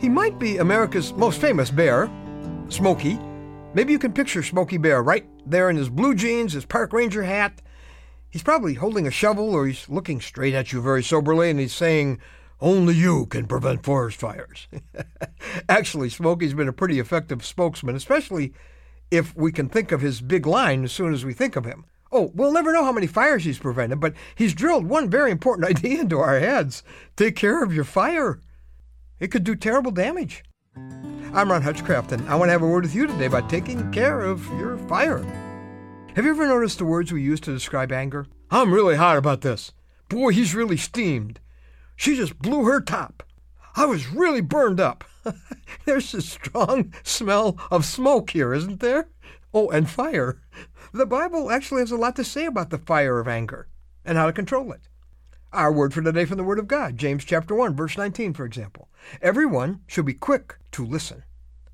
He might be America's most famous bear, Smokey. Maybe you can picture Smokey Bear right there in his blue jeans, his park ranger hat. He's probably holding a shovel, or he's looking straight at you very soberly, and he's saying, "Only you can prevent forest fires." Actually, Smokey's been a pretty effective spokesman, especially if we can think of his big line as soon as we think of him. Oh, we'll never know how many fires he's prevented, but he's drilled one very important idea into our heads. Take care of your fire. It could do terrible damage. I'm Ron Hutchcraft, and I want to have a word with you today about taking care of your fire. Have you ever noticed the words we use to describe anger? I'm really hot about this. Boy, he's really steamed. She just blew her top. I was really burned up. There's a strong smell of smoke here, isn't there? Oh, and fire. The Bible actually has a lot to say about the fire of anger and how to control it. Our word for today from the Word of God, James chapter 1, verse 19, for example. Everyone should be quick to listen,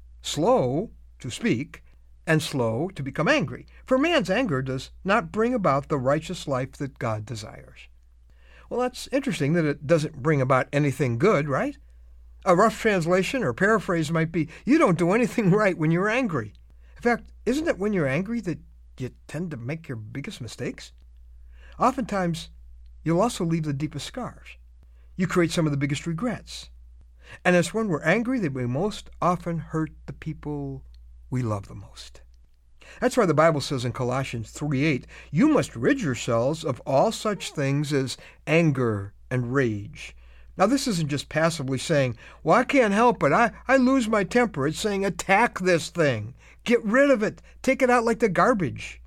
slow to speak, and slow to become angry. For man's anger does not bring about the righteous life that God desires. Well, that's interesting that it doesn't bring about anything good, right? A rough translation or paraphrase might be, you don't do anything right when you're angry. In fact, isn't it when you're angry that you tend to make your biggest mistakes? Oftentimes, you'll also leave the deepest scars. You create some of the biggest regrets. And it's when we're angry that we most often hurt the people we love the most. That's why the Bible says in Colossians 3:8, you must rid yourselves of all such things as anger and rage. Now, this isn't just passively saying, well, I can't help it. I lose my temper. It's saying, attack this thing. Get rid of it. Take it out like the garbage.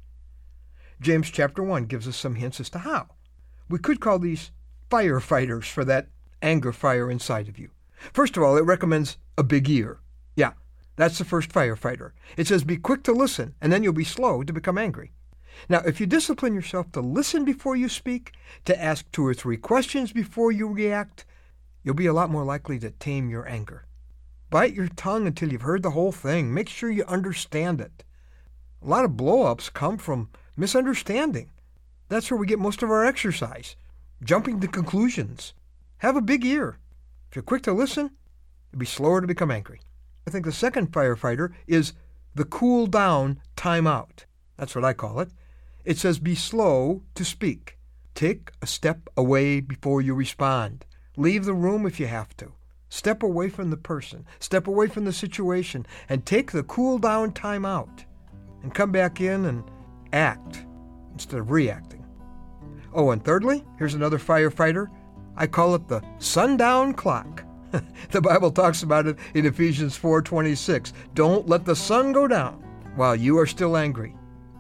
James chapter 1 gives us some hints as to how. We could call these firefighters for that anger fire inside of you. First of all, it recommends a big ear. Yeah, that's the first firefighter. It says be quick to listen, and then you'll be slow to become angry. Now, if you discipline yourself to listen before you speak, to ask 2 or 3 questions before you react, you'll be a lot more likely to tame your anger. Bite your tongue until you've heard the whole thing. Make sure you understand it. A lot of blow-ups come from misunderstanding. That's where we get most of our exercise, jumping to conclusions. Have a big ear. If you're quick to listen, you'll be slower to become angry. I think the second firefighter is the cool down timeout. That's what I call it. It says be slow to speak. Take a step away before you respond. Leave the room if you have to. Step away from the person. Step away from the situation and take the cool down timeout and come back in and act instead of reacting. Oh, and thirdly, here's another firefighter. I call it the sundown clock. The Bible talks about it in Ephesians 4:26. Don't let the sun go down while you are still angry.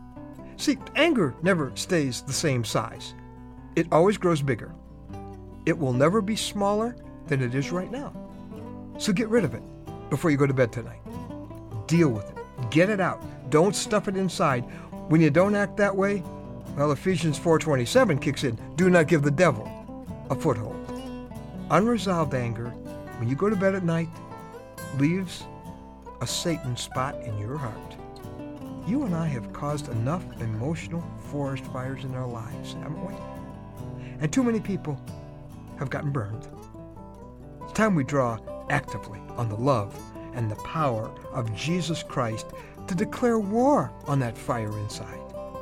See, anger never stays the same size. It always grows bigger. It will never be smaller than it is right now. So get rid of it before you go to bed tonight. Deal with it. Get it out. Don't stuff it inside. When you don't act that way, well, Ephesians 4:27 kicks in. Do not give the devil a foothold. Unresolved anger, when you go to bed at night, leaves a Satan spot in your heart. You and I have caused enough emotional forest fires in our lives, haven't we? And too many people have gotten burned. It's time we draw actively on the love and the power of Jesus Christ to declare war on that fire inside,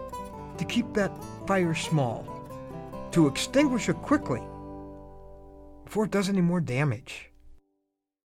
to keep that fire small, to extinguish it quickly before it does any more damage.